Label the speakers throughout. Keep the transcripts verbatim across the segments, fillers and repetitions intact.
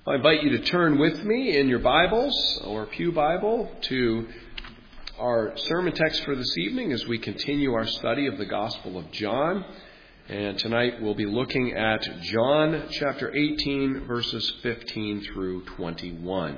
Speaker 1: I invite you to turn with me in your Bibles or Pew Bible to our sermon text for this evening as we continue our study of the Gospel of John. And tonight we'll be looking at John chapter eighteen, verses fifteen through twenty-one.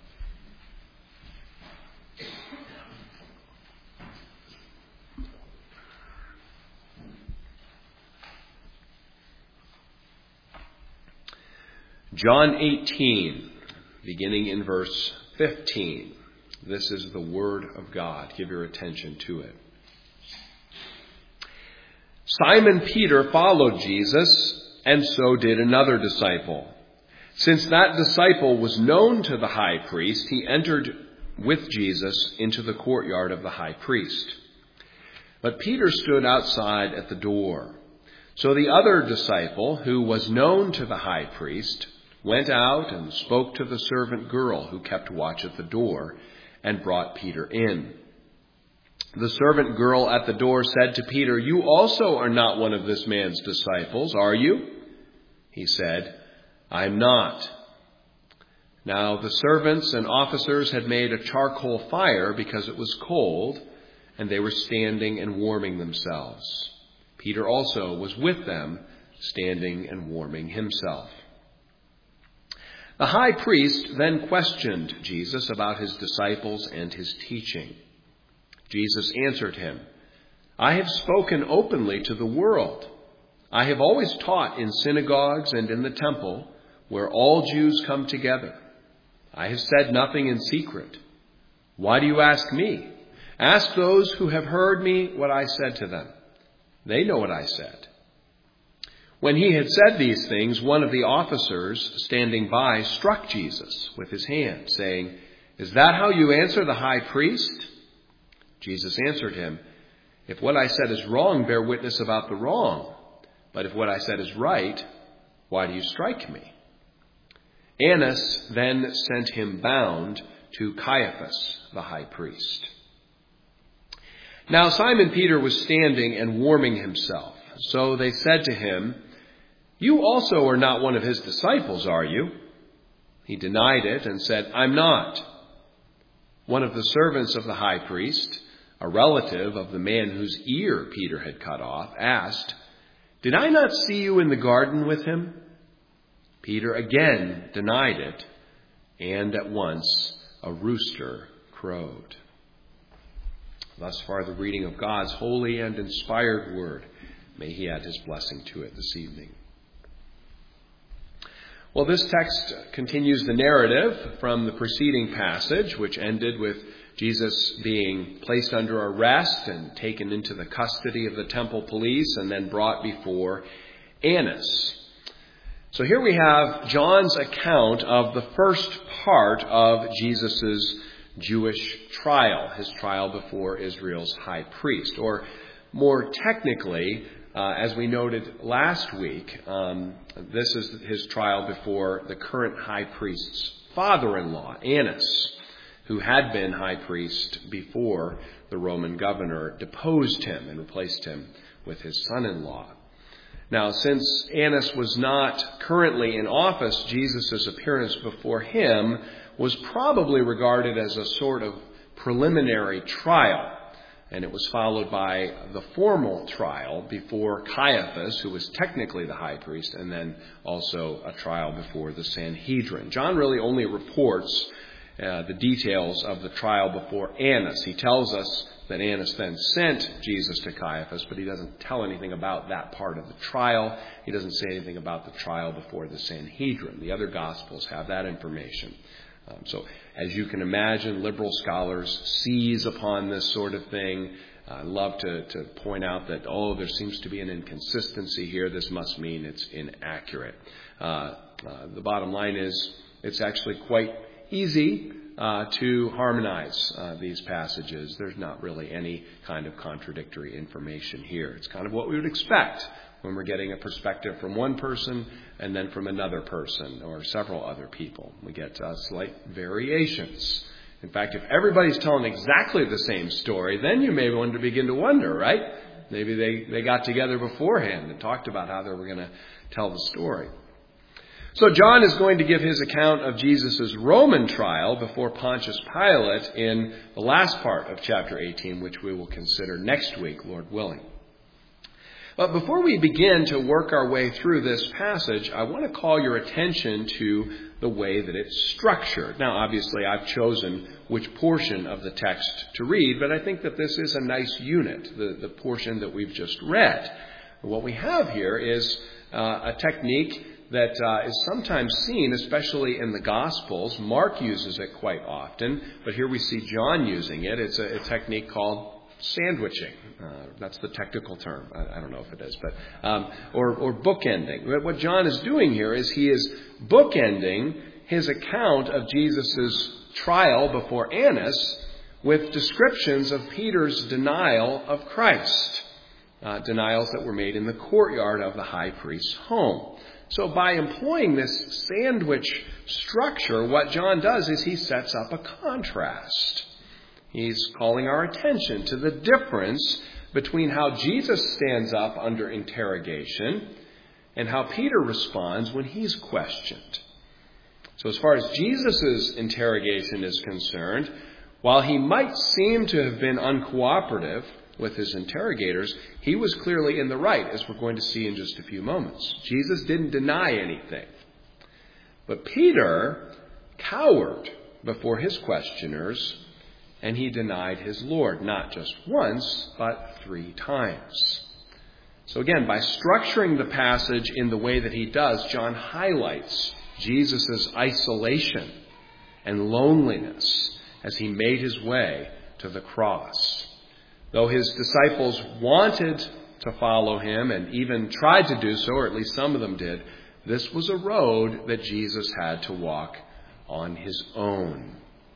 Speaker 1: John eighteen, beginning in verse fifteen. This is the Word of God. Give your attention to it. Simon Peter followed Jesus, and so did another disciple. Since that disciple was known to the high priest, he entered with Jesus into the courtyard of the high priest. But Peter stood outside at the door. So the other disciple, who was known to the high priest, went out and spoke to the servant girl who kept watch at the door and brought Peter in. The servant girl at the door said to Peter, "You also are not one of this man's disciples, are you?" He said, "I am not." Now the servants and officers had made a charcoal fire because it was cold, and they were standing and warming themselves. Peter also was with them, standing and warming himself. The high priest then questioned Jesus about his disciples and his teaching. Jesus answered him, "I have spoken openly to the world. I have always taught in synagogues and in the temple, where all Jews come together. I have said nothing in secret. Why do you ask me? Ask those who have heard me what I said to them. They know what I said." When he had said these things, one of the officers standing by struck Jesus with his hand, saying, "Is that how you answer the high priest?" Jesus answered him, "If what I said is wrong, bear witness about the wrong. But if what I said is right, why do you strike me?" Annas then sent him bound to Caiaphas, the high priest. Now Simon Peter was standing and warming himself. So they said to him, "You also are not one of his disciples, are you?" He denied it and said, "I'm not." One of the servants of the high priest, a relative of the man whose ear Peter had cut off, asked, "Did I not see you in the garden with him?" Peter again denied it, and at once a rooster crowed. Thus far the reading of God's holy and inspired word. May he add his blessing to it this evening. Well, this text continues the narrative from the preceding passage, which ended with Jesus being placed under arrest and taken into the custody of the temple police and then brought before Annas. So here we have John's account of the first part of Jesus' Jewish trial, his trial before Israel's high priest, or more technically, Uh, as we noted last week, um, this is his trial before the current high priest's father-in-law, Annas, who had been high priest before the Roman governor deposed him and replaced him with his son-in-law. Now, since Annas was not currently in office, Jesus' appearance before him was probably regarded as a sort of preliminary trial. And it was followed by the formal trial before Caiaphas, who was technically the high priest, and then also a trial before the Sanhedrin. John really only reports uh, the details of the trial before Annas. He tells us that Annas then sent Jesus to Caiaphas, but he doesn't tell anything about that part of the trial. He doesn't say anything about the trial before the Sanhedrin. The other Gospels have that information. Um, so, as you can imagine, liberal scholars seize upon this sort of thing. I uh, love to, to point out that, oh, there seems to be an inconsistency here. This must mean it's inaccurate. Uh, uh, the bottom line is it's actually quite easy uh, to harmonize uh, these passages. There's not really any kind of contradictory information here. It's kind of what we would expect when we're getting a perspective from one person and then from another person or several other people. We get uh, slight variations. In fact, if everybody's telling exactly the same story, then you may want to begin to wonder, right? Maybe they, they got together beforehand and talked about how they were going to tell the story. So John is going to give his account of Jesus' Roman trial before Pontius Pilate in the last part of chapter eighteen, which we will consider next week, Lord willing. But before we begin to work our way through this passage, I want to call your attention to the way that it's structured. Now, obviously, I've chosen which portion of the text to read, but I think that this is a nice unit, the, the portion that we've just read. What we have here is uh, a technique that uh, is sometimes seen, especially in the Gospels. Mark uses it quite often, but here we see John using it. It's a, a technique called sandwiching. Uh, that's the technical term. I, I don't know if it is, but um, or, or bookending. What John is doing here is he is bookending his account of Jesus' trial before Annas with descriptions of Peter's denial of Christ, uh, denials that were made in the courtyard of the high priest's home. So by employing this sandwich structure, what John does is he sets up a contrast. He's calling our attention to the difference between how Jesus stands up under interrogation and how Peter responds when he's questioned. So as far as Jesus' interrogation is concerned, while he might seem to have been uncooperative with his interrogators, he was clearly in the right, as we're going to see in just a few moments. Jesus didn't deny anything. But Peter cowered before his questioners, and he denied his Lord, not just once, but three times. So again, by structuring the passage in the way that he does, John highlights Jesus' isolation and loneliness as he made his way to the cross. Though his disciples wanted to follow him and even tried to do so, or at least some of them did, this was a road that Jesus had to walk on his own.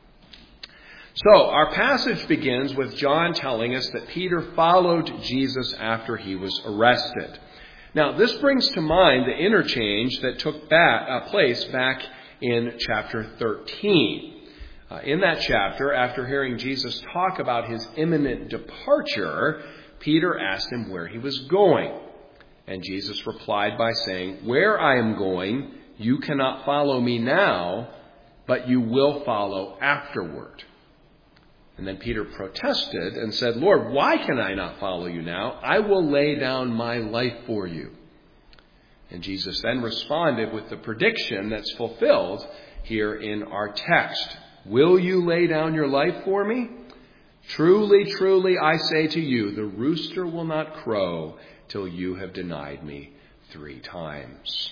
Speaker 1: So our passage begins with John telling us that Peter followed Jesus after he was arrested. Now, this brings to mind the interchange that took back, uh, place back in chapter thirteen. Uh, in that chapter, after hearing Jesus talk about his imminent departure, Peter asked him where he was going. And Jesus replied by saying, "Where I am going, you cannot follow me now, but you will follow afterward." And then Peter protested and said, "Lord, why can I not follow you now? I will lay down my life for you." And Jesus then responded with the prediction that's fulfilled here in our text. "Will you lay down your life for me? Truly, truly, I say to you, the rooster will not crow till you have denied me three times."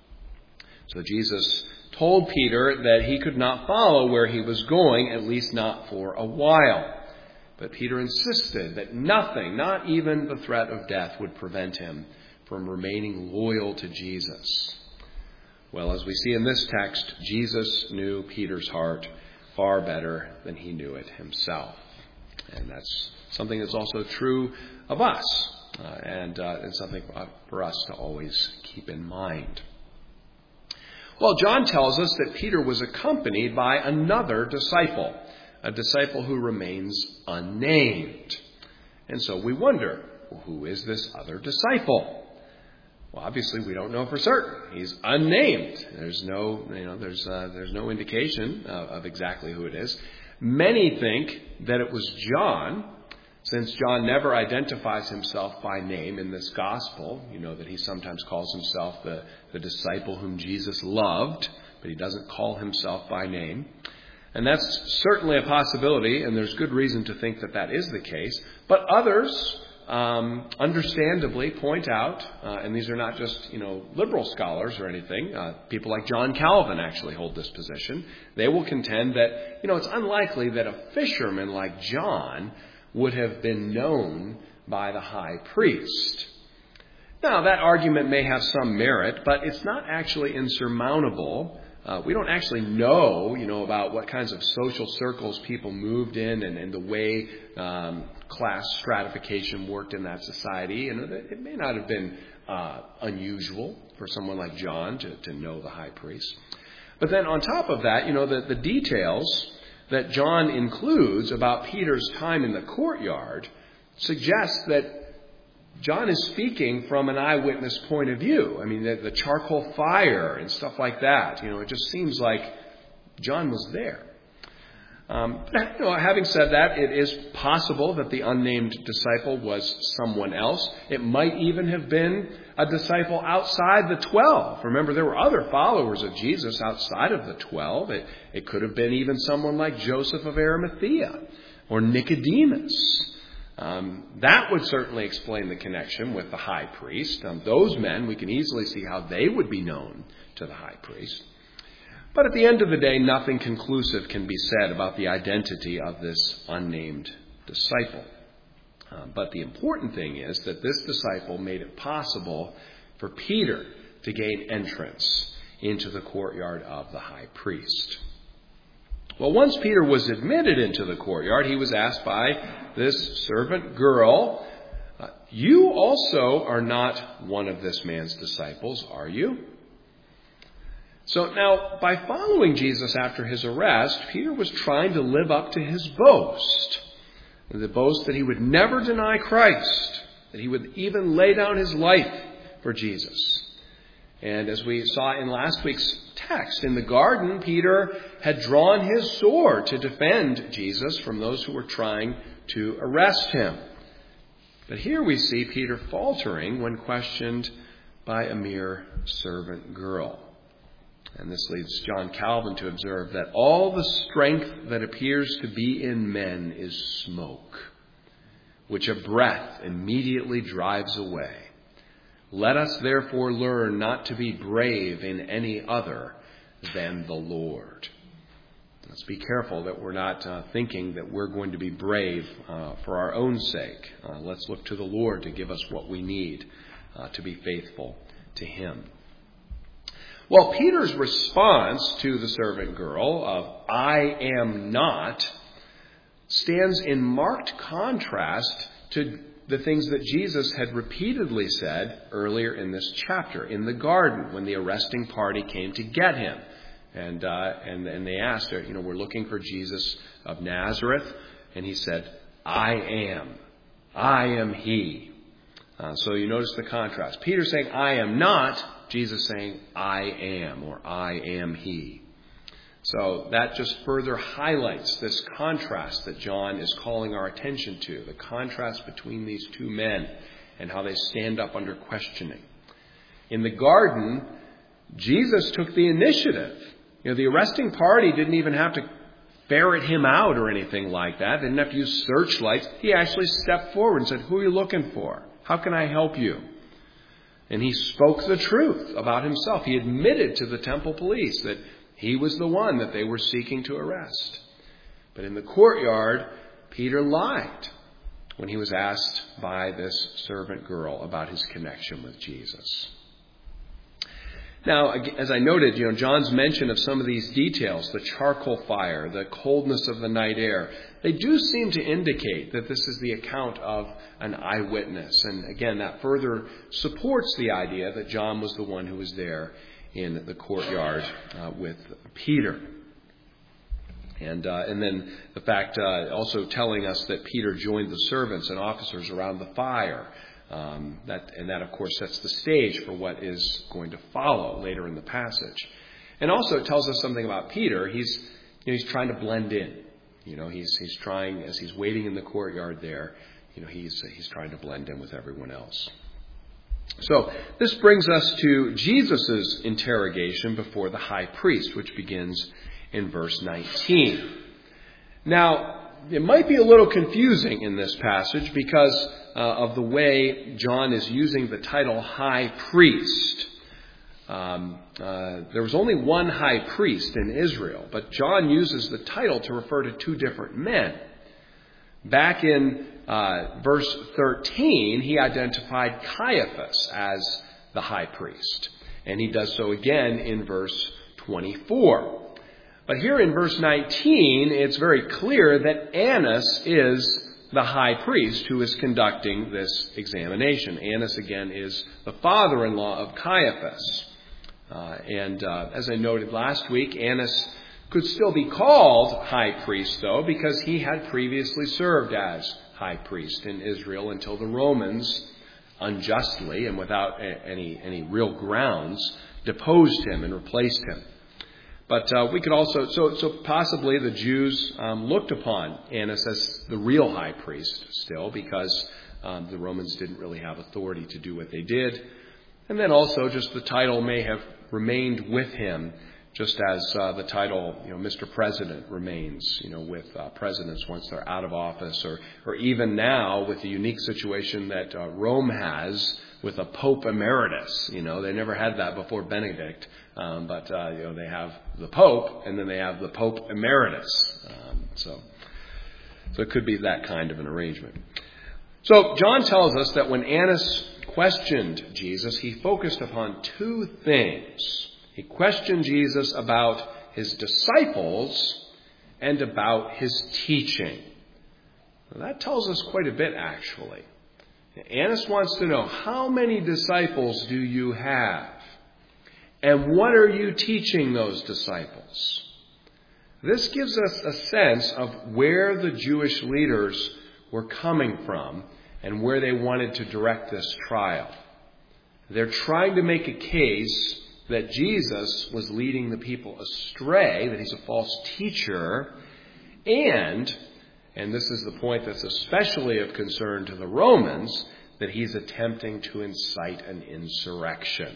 Speaker 1: So Jesus told Peter that he could not follow where he was going, at least not for a while. But Peter insisted that nothing, not even the threat of death, would prevent him from remaining loyal to Jesus. Well, as we see in this text, Jesus knew Peter's heart far better than he knew it himself. And that's something that's also true of us, uh, and, uh, and something for us to always keep in mind. Well, John tells us that Peter was accompanied by another disciple, a disciple who remains unnamed. And so we wonder, well, who is this other disciple? Well, obviously we don't know for certain. He's unnamed. There's no, you know, there's uh, there's no indication of, of exactly who it is. Many think that it was John, since John never identifies himself by name in this gospel. You know that he sometimes calls himself the, the disciple whom Jesus loved, but he doesn't call himself by name. And that's certainly a possibility, and there's good reason to think that that is the case. But others Um, understandably point out, uh, and these are not just, you know, liberal scholars or anything, uh, people like John Calvin actually hold this position. They will contend that, you know, it's unlikely that a fisherman like John would have been known by the high priest. Now, that argument may have some merit, but it's not actually insurmountable. Uh, we don't actually know, you know, about what kinds of social circles people moved in and, and the way um, class stratification worked in that society. And it, it may not have been uh, unusual for someone like John to, to know the high priest. But then on top of that, you know, the, the details that John includes about Peter's time in the courtyard suggest that John is speaking from an eyewitness point of view. I mean, the, the charcoal fire and stuff like that. You know, it just seems like John was there. Um, but, you know, having said that, it is possible that the unnamed disciple was someone else. It might even have been a disciple outside the twelve. Remember, there were other followers of Jesus outside of the twelve. It, it could have been even someone like Joseph of Arimathea or Nicodemus. Um, that would certainly explain the connection with the high priest. Um, those men, we can easily see how they would be known to the high priest. But at the end of the day, nothing conclusive can be said about the identity of this unnamed disciple. Uh, but the important thing is that this disciple made it possible for Peter to gain entrance into the courtyard of the high priest. Well, once Peter was admitted into the courtyard, he was asked by this servant girl, uh, "You also are not one of this man's disciples, are you?" So now, by following Jesus after his arrest, Peter was trying to live up to his boast. The boast that he would never deny Christ, that he would even lay down his life for Jesus. And as we saw in last week's text, in the garden, Peter had drawn his sword to defend Jesus from those who were trying to arrest him. But here we see Peter faltering when questioned by a mere servant girl. And this leads John Calvin to observe that all the strength that appears to be in men is smoke, which a breath immediately drives away. Let us therefore learn not to be brave in any other than the Lord. Let's be careful that we're not uh, thinking that we're going to be brave uh, for our own sake. Uh, let's look to the Lord to give us what we need uh, to be faithful to Him. Well, Peter's response to the servant girl of "I am not" stands in marked contrast to the things that Jesus had repeatedly said earlier in this chapter, in the garden, when the arresting party came to get him. And uh, and, and they asked her, you know, "We're looking for Jesus of Nazareth." And he said, "I am. I am he." Uh, so you notice the contrast. Peter saying, "I am not." Jesus saying, "I am," or "I am he." So that just further highlights this contrast that John is calling our attention to, the contrast between these two men and how they stand up under questioning. In the garden, Jesus took the initiative. You know, the arresting party didn't even have to ferret him out or anything like that. They didn't have to use searchlights. He actually stepped forward and said, "Who are you looking for? How can I help you?" And he spoke the truth about himself. He admitted to the temple police that he was the one that they were seeking to arrest. But in the courtyard, Peter lied when he was asked by this servant girl about his connection with Jesus. Now, as I noted, you know, John's mention of some of these details, the charcoal fire, the coldness of the night air, they do seem to indicate that this is the account of an eyewitness. And again, that further supports the idea that John was the one who was there in the courtyard uh, with Peter. And uh, and then the fact uh, also telling us that Peter joined the servants and officers around the fire. Um, that and that, of course, sets the stage for what is going to follow later in the passage. And also it tells us something about Peter. He's you know, he's trying to blend in. You know, he's he's trying, as he's waiting in the courtyard there, you know, he's he's trying to blend in with everyone else. So this brings us to Jesus' interrogation before the high priest, which begins in verse nineteen. Now, it might be a little confusing in this passage because uh, of the way John is using the title high priest. Um, uh, there was only one high priest in Israel, but John uses the title to refer to two different men. Back in uh, verse thirteen, he identified Caiaphas as the high priest, and he does so again in verse twenty-four. But here in verse nineteen, it's very clear that Annas is the high priest who is conducting this examination. Annas, again, is the father-in-law of Caiaphas. Uh, and uh, as I noted last week, Annas could still be called high priest, though, because he had previously served as high priest in Israel until the Romans unjustly and without any, any real grounds, deposed him and replaced him. But uh, we could also, so, so possibly the Jews um, looked upon Annas as the real high priest still, because um, the Romans didn't really have authority to do what they did. And then also just the title may have remained with him, just as uh, the title, you know, Mister President remains, you know, with uh, presidents once they're out of office, or, or even now with the unique situation that uh, Rome has with a Pope Emeritus. You know, they never had that before Benedict, um, but uh, you know, they have the Pope, and then they have the Pope Emeritus. Um, so, so it could be that kind of an arrangement. So John tells us that when Annas questioned Jesus, he focused upon two things. He questioned Jesus about his disciples and about his teaching. Well, that tells us quite a bit, actually. Annas wants to know, how many disciples do you have? And what are you teaching those disciples? This gives us a sense of where the Jewish leaders were coming from and where they wanted to direct this trial. They're trying to make a case that Jesus was leading the people astray, that he's a false teacher, and, and this is the point that's especially of concern to the Romans, that he's attempting to incite an insurrection.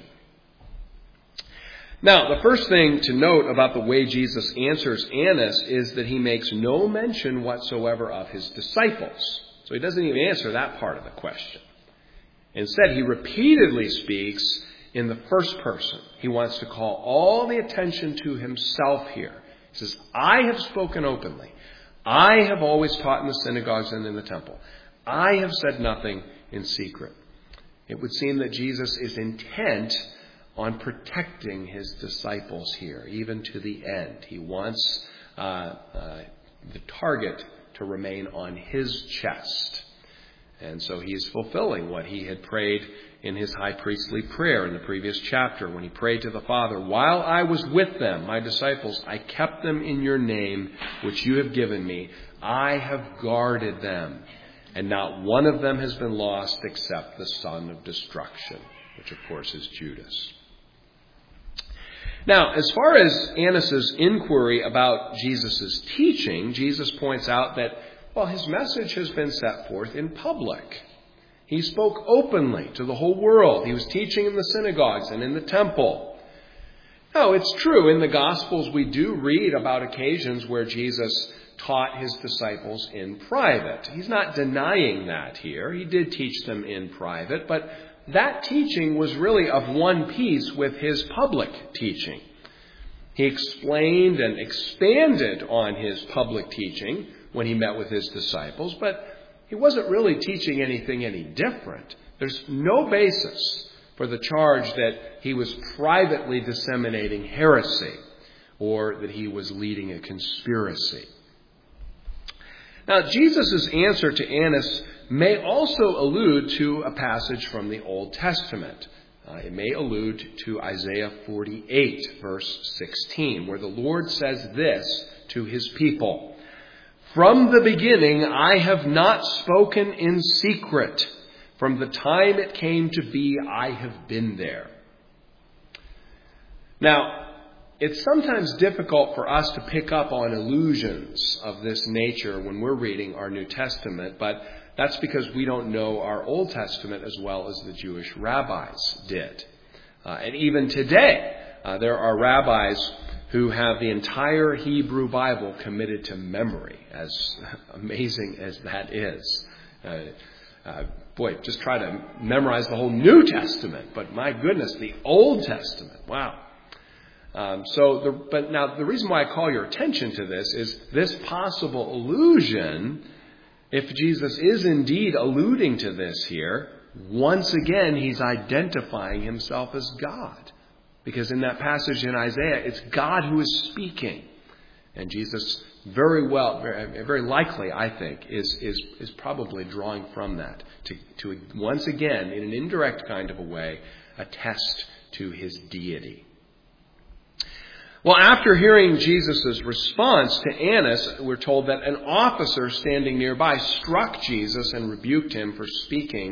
Speaker 1: Now, the first thing to note about the way Jesus answers Annas is that he makes no mention whatsoever of his disciples. So he doesn't even answer that part of the question. Instead, he repeatedly speaks in the first person. He wants to call all the attention to himself here. He says, I have spoken openly. I have always taught in the synagogues and in the temple. I have said nothing in secret. It would seem that Jesus is intent on protecting his disciples here, even to the end. He wants uh, uh, the target to remain on his chest. And so he is fulfilling what he had prayed in his high priestly prayer in the previous chapter, when he prayed to the Father, while I was with them, my disciples, I kept them in your name, which you have given me. I have guarded them, and not one of them has been lost except the son of destruction, which of course is Judas. Now, as far as Annas' inquiry about Jesus' teaching, Jesus points out that, well, his message has been set forth in public. He spoke openly to the whole world. He was teaching in the synagogues and in the temple. Now, it's true, in the Gospels we do read about occasions where Jesus taught his disciples in private. He's not denying that here. He did teach them in private, but that teaching was really of one piece with his public teaching. He explained and expanded on his public teaching when he met with his disciples, but he wasn't really teaching anything any different. There's no basis for the charge that he was privately disseminating heresy or that he was leading a conspiracy. Now, Jesus' answer to Annas may also allude to a passage from the Old Testament. Uh, it may allude to Isaiah forty-eight, verse sixteen, where the Lord says this to his people, "From the beginning I have not spoken in secret. From the time it came to be, I have been there." Now, it's sometimes difficult for us to pick up on allusions of this nature when we're reading our New Testament, but that's because we don't know our Old Testament as well as the Jewish rabbis did. Uh, and even today, uh, there are rabbis who have the entire Hebrew Bible committed to memory, as amazing as that is. Uh, uh, boy, just try to memorize the whole New Testament, but my goodness, the Old Testament, wow. Um, so, the, but now the reason why I call your attention to this is this possible allusion. If Jesus is indeed alluding to this here, once again he's identifying himself as God. Because in that passage in Isaiah, it's God who is speaking. And Jesus very well, very, very likely, I think, is, is, is probably drawing from that to, to once again, in an indirect kind of a way, attest to his deity. Well, after hearing Jesus' response to Annas, we're told that an officer standing nearby struck Jesus and rebuked him for speaking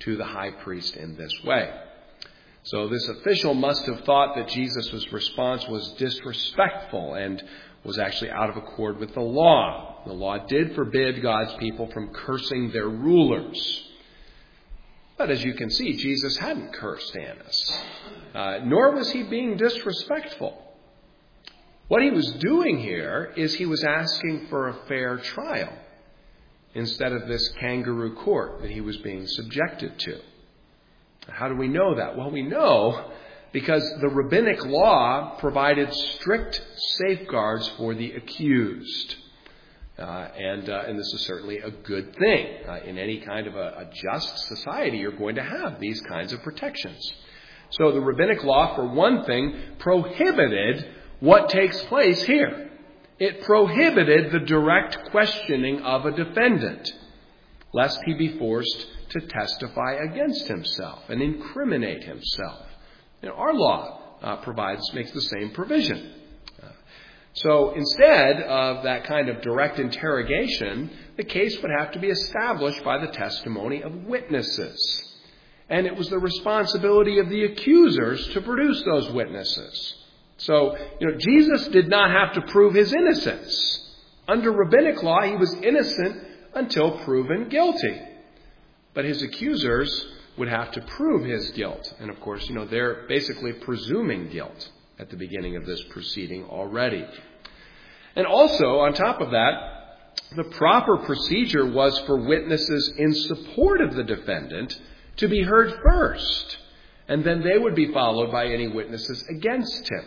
Speaker 1: to the high priest in this way. So this official must have thought that Jesus' response was disrespectful and was actually out of accord with the law. The law did forbid God's people from cursing their rulers. But as you can see, Jesus hadn't cursed Annas, uh, nor was he being disrespectful. What he was doing here is he was asking for a fair trial instead of this kangaroo court that he was being subjected to. How do we know that? Well, we know because the rabbinic law provided strict safeguards for the accused. Uh, and, uh, and this is certainly a good thing. Uh, in any kind of a, a just society, you're going to have these kinds of protections. So the rabbinic law, for one thing, prohibited what takes place here. It prohibited the direct questioning of a defendant, lest he be forced to testify against himself and incriminate himself. You know, our law uh, provides, makes the same provision. Uh, so instead of that kind of direct interrogation, the case would have to be established by the testimony of witnesses. And it was the responsibility of the accusers to produce those witnesses. So, you know, Jesus did not have to prove his innocence. Under rabbinic law, he was innocent until proven guilty. But his accusers would have to prove his guilt. And of course, you know, they're basically presuming guilt at the beginning of this proceeding already. And also, on top of that, the proper procedure was for witnesses in support of the defendant to be heard first. And then they would be followed by any witnesses against him.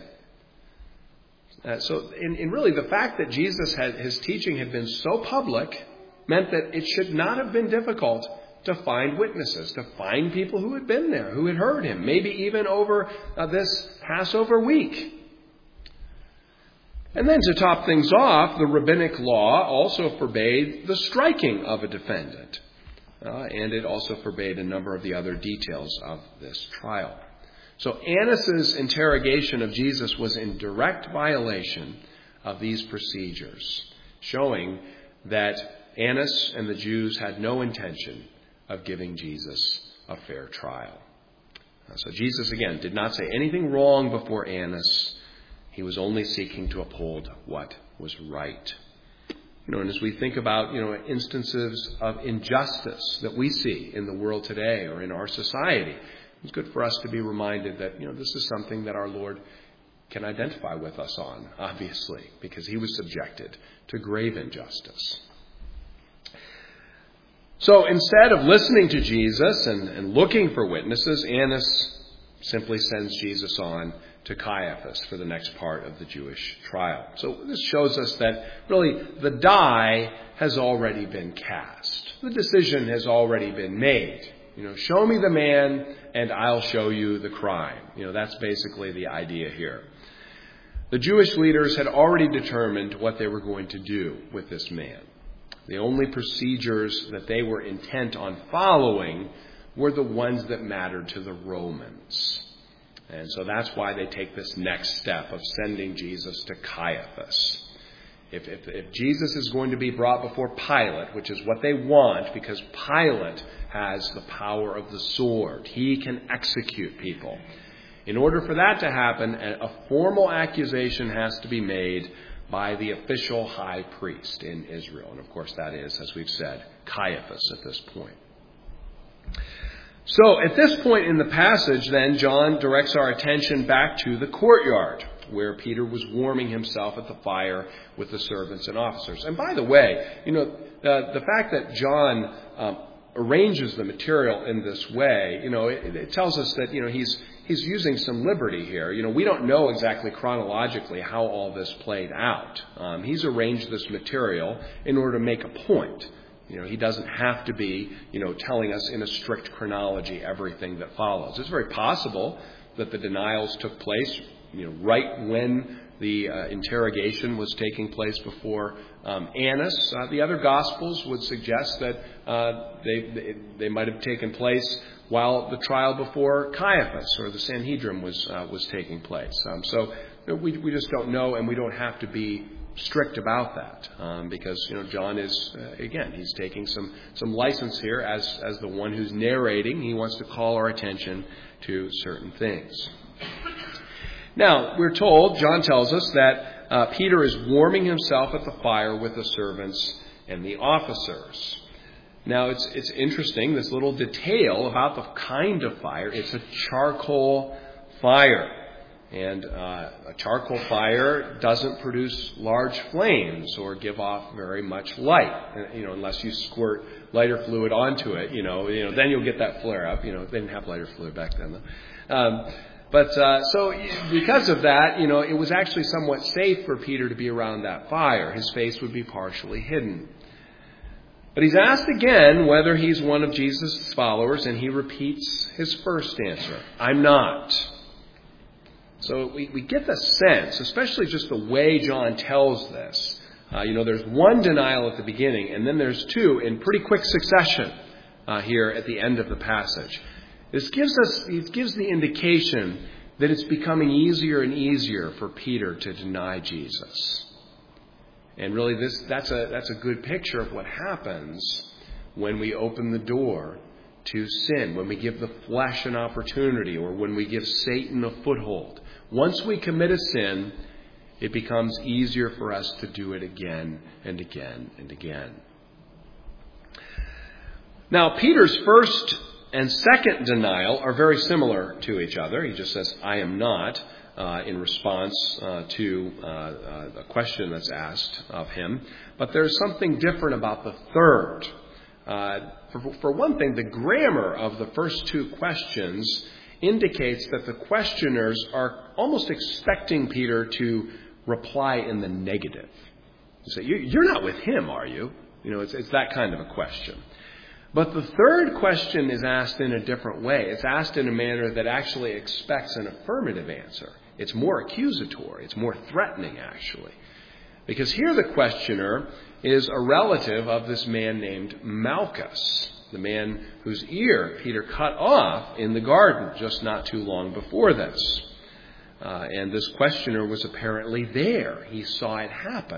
Speaker 1: Uh, so in, in really the fact that Jesus had, his teaching had been so public meant that it should not have been difficult to find witnesses, to find people who had been there, who had heard him, maybe even over uh, this Passover week. And then to top things off, the rabbinic law also forbade the striking of a defendant. Uh, and it also forbade a number of the other details of this trial. So Annas' interrogation of Jesus was in direct violation of these procedures, showing that Annas and the Jews had no intention of giving Jesus a fair trial. Uh, so Jesus, again, did not say anything wrong before Annas. He was only seeking to uphold what was right. You know, and as we think about, you know, instances of injustice that we see in the world today or in our society, it's good for us to be reminded that, you know, this is something that our Lord can identify with us on, obviously, because he was subjected to grave injustice. So instead of listening to Jesus and, and looking for witnesses, Annas simply sends Jesus on to Caiaphas for the next part of the Jewish trial. So this shows us that really the die has already been cast. The decision has already been made. You know, show me the man and I'll show you the crime. You know, that's basically the idea here. The Jewish leaders had already determined what they were going to do with this man. The only procedures that they were intent on following were the ones that mattered to the Romans. And so that's why they take this next step of sending Jesus to Caiaphas. If, if, if Jesus is going to be brought before Pilate, which is what they want, because Pilate has the power of the sword. He can execute people. In order for that to happen, a formal accusation has to be made by the official high priest in Israel. And of course that is, as we've said, Caiaphas at this point. So at this point in the passage, then, John directs our attention back to the courtyard, where Peter was warming himself at the fire with the servants and officers. And by the way, you know, uh, the fact that John um, arranges the material in this way, you know, it, it tells us that, you know, he's he's using some liberty here. You know, we don't know exactly chronologically how all this played out. Um, he's arranged this material in order to make a point. You know, he doesn't have to be, you know, telling us in a strict chronology everything that follows. It's very possible that the denials took place, you know, right when the uh, interrogation was taking place before um, Annas. Uh, the other Gospels would suggest that uh, they, they they might have taken place while the trial before Caiaphas or the Sanhedrin was uh, was taking place. Um, so you know, we we just don't know, and we don't have to be strict about that um, because, you know, John is, uh, again, he's taking some, some license here as, as the one who's narrating. He wants to call our attention to certain things. Now, we're told, John tells us, that uh, Peter is warming himself at the fire with the servants and the officers. Now, it's it's interesting, this little detail about the kind of fire. It's a charcoal fire. And uh, a charcoal fire doesn't produce large flames or give off very much light, you know, unless you squirt lighter fluid onto it, you know, you know, then you'll get that flare up. You know, they didn't have lighter fluid back then, though. Um, but uh, so because of that, you know, it was actually somewhat safe for Peter to be around that fire. His face would be partially hidden. But he's asked again whether he's one of Jesus' followers, and he repeats his first answer. I'm not. So we, we get the sense, especially just the way John tells this. Uh, you know, there's one denial at the beginning, and then there's two in pretty quick succession uh, here at the end of the passage. This gives us, it gives the indication that it's becoming easier and easier for Peter to deny Jesus. And really, this that's a that's a good picture of what happens when we open the door to sin, when we give the flesh an opportunity, or when we give Satan a foothold. Once we commit a sin, it becomes easier for us to do it again and again and again. Now, Peter's first and second denial are very similar to each other. He just says, I am not, uh, in response uh, to uh, uh, a question that's asked of him. But there's something different about the third. Uh, for, for one thing, the grammar of the first two questions indicates that the questioners are almost expecting Peter to reply in the negative. You say, you're not with him, are you? You know, it's, it's that kind of a question. But the third question is asked in a different way. It's asked in a manner that actually expects an affirmative answer. It's more accusatory. It's more threatening, actually. Because here the questioner is a relative of this man named Malchus, the man whose ear Peter cut off in the garden just not too long before this. Uh, and this questioner was apparently there. He saw it happen.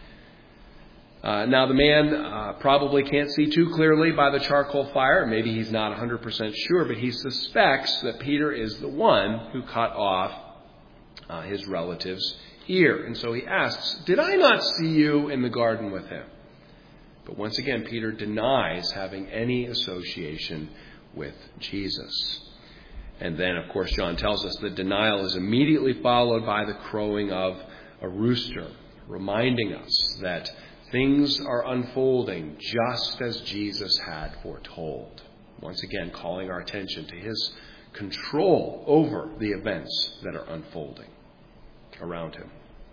Speaker 1: Uh, now, the man uh, probably can't see too clearly by the charcoal fire. Maybe he's not one hundred percent sure, but he suspects that Peter is the one who cut off uh, his relative's ear. And so he asks, did I not see you in the garden with him? But once again, Peter denies having any association with Jesus. And then, of course, John tells us the denial is immediately followed by the crowing of a rooster, reminding us that things are unfolding just as Jesus had foretold. Once again, calling our attention to his control over the events that are unfolding around him.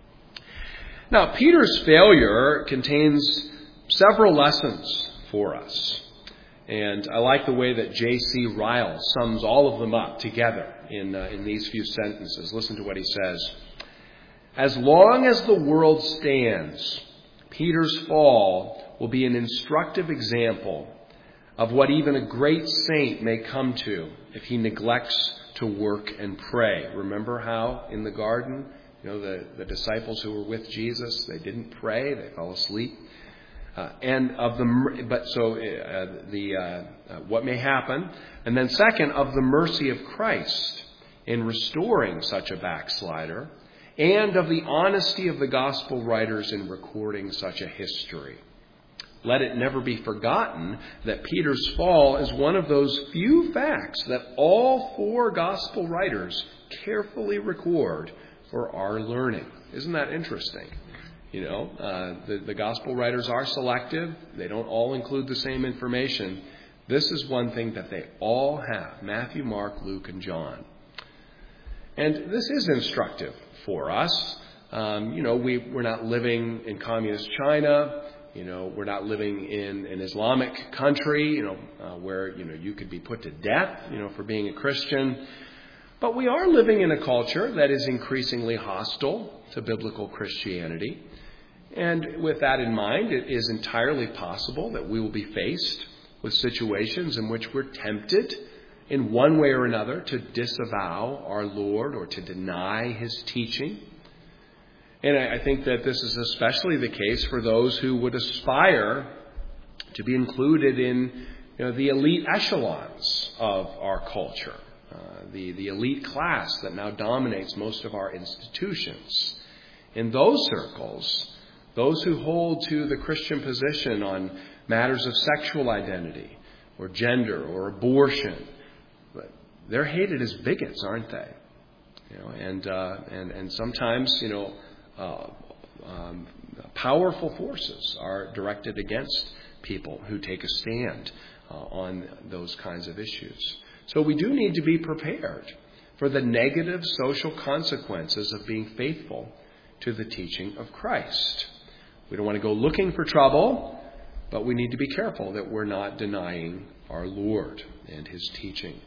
Speaker 1: Now, Peter's failure contains several lessons for us. And I like the way that J C Ryle sums all of them up together in, uh, in these few sentences. Listen to what he says. As long as the world stands, Peter's fall will be an instructive example of what even a great saint may come to if he neglects to work and pray. Remember how in the garden, you know, the, the disciples who were with Jesus, they didn't pray, they fell asleep. Uh, and of the, but so uh, the uh, uh, what may happen, and then second, of the mercy of Christ in restoring such a backslider, and of the honesty of the gospel writers in recording such a history. Let it never be forgotten that Peter's fall is one of those few facts that all four gospel writers carefully record for our learning. Isn't that interesting? You know, uh, the, the gospel writers are selective. They don't all include the same information. This is one thing that they all have. Matthew, Mark, Luke, and John. And this is instructive for us. Um, you know, we, we're not living in communist China. You know, we're not living in an Islamic country, you know, uh, where, you know, you could be put to death, you know, for being a Christian. But we are living in a culture that is increasingly hostile to biblical Christianity. And with that in mind, it is entirely possible that we will be faced with situations in which we're tempted in one way or another to disavow our Lord or to deny his teaching. And I think that this is especially the case for those who would aspire to be included in, you know, the elite echelons of our culture, uh, the, the elite class that now dominates most of our institutions. In those circles, those who hold to the Christian position on matters of sexual identity or gender or abortion, they're hated as bigots, aren't they? You know, and uh, and and sometimes, you know, uh, um, powerful forces are directed against people who take a stand uh, on those kinds of issues. So we do need to be prepared for the negative social consequences of being faithful to the teaching of Christ. We don't want to go looking for trouble, but we need to be careful that we're not denying our Lord and his teaching.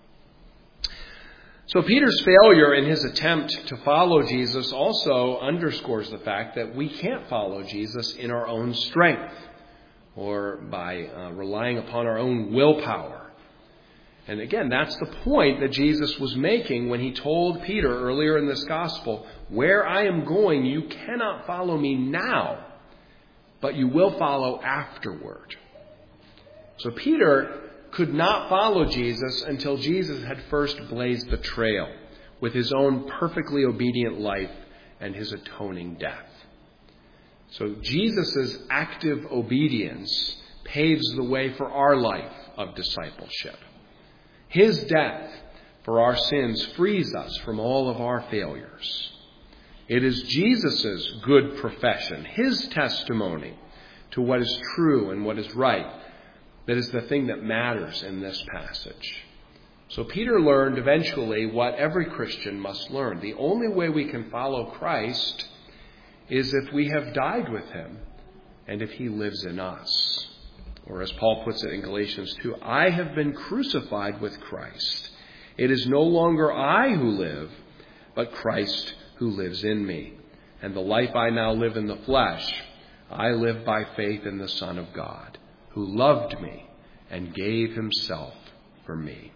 Speaker 1: So Peter's failure in his attempt to follow Jesus also underscores the fact that we can't follow Jesus in our own strength or by uh, relying upon our own willpower. And again, that's the point that Jesus was making when he told Peter earlier in this gospel, "Where I am going, you cannot follow me now, but you will follow afterward." So Peter could not follow Jesus until Jesus had first blazed the trail with his own perfectly obedient life and his atoning death. So Jesus' active obedience paves the way for our life of discipleship. His death for our sins frees us from all of our failures. It is Jesus' good profession, his testimony to what is true and what is right, that is the thing that matters in this passage. So Peter learned eventually what every Christian must learn. The only way we can follow Christ is if we have died with him and if he lives in us. Or as Paul puts it in Galatians two, "I have been crucified with Christ. It is no longer I who live, but Christ who lives in me. And the life I now live in the flesh, I live by faith in the Son of God, who loved me and gave himself for me."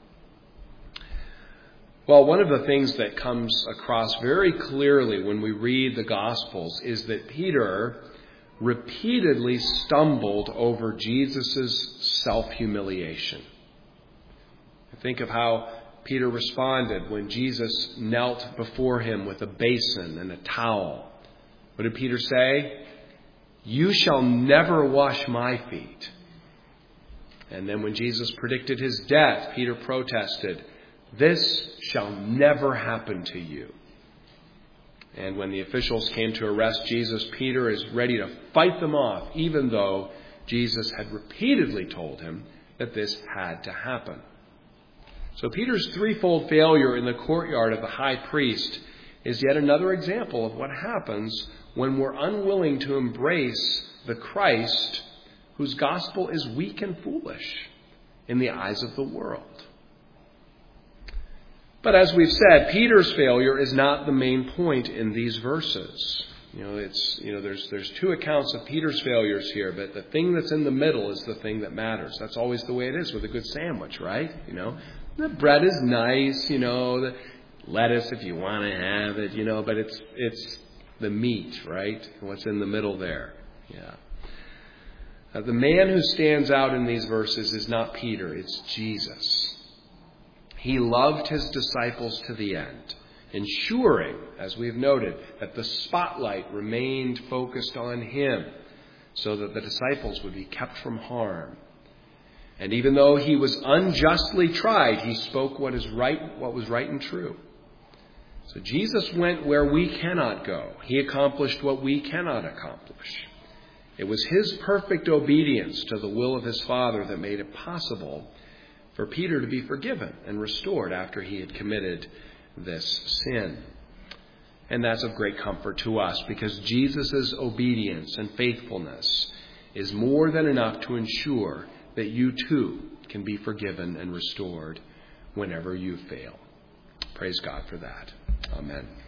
Speaker 1: Well, one of the things that comes across very clearly when we read the Gospels is that Peter repeatedly stumbled over Jesus' self-humiliation. Think of how Peter responded when Jesus knelt before him with a basin and a towel. What did Peter say? "You shall never wash my feet." And then when Jesus predicted his death, Peter protested, "This shall never happen to you." And when the officials came to arrest Jesus, Peter is ready to fight them off, even though Jesus had repeatedly told him that this had to happen. So Peter's threefold failure in the courtyard of the high priest is yet another example of what happens when we're unwilling to embrace the Christ whose gospel is weak and foolish in the eyes of the world. But as we've said, Peter's failure is not the main point in these verses. You know, it's you know, there's there's two accounts of Peter's failures here, but the thing that's in the middle is the thing that matters. That's always the way it is with a good sandwich, right? You know, the bread is nice, you know, the lettuce if you want to have it, you know, but it's it's the meat, right? What's in the middle there? Yeah. Uh, the man who stands out in these verses is not Peter, it's Jesus. He loved his disciples to the end, ensuring, as we've noted, that the spotlight remained focused on him so that the disciples would be kept from harm. And even though he was unjustly tried, he spoke what is right, what was right and true. So Jesus went where we cannot go. He accomplished what we cannot accomplish. It was his perfect obedience to the will of his Father that made it possible for Peter to be forgiven and restored after he had committed this sin. And that's of great comfort to us because Jesus' obedience and faithfulness is more than enough to ensure that you too can be forgiven and restored whenever you fail. Praise God for that. Amen.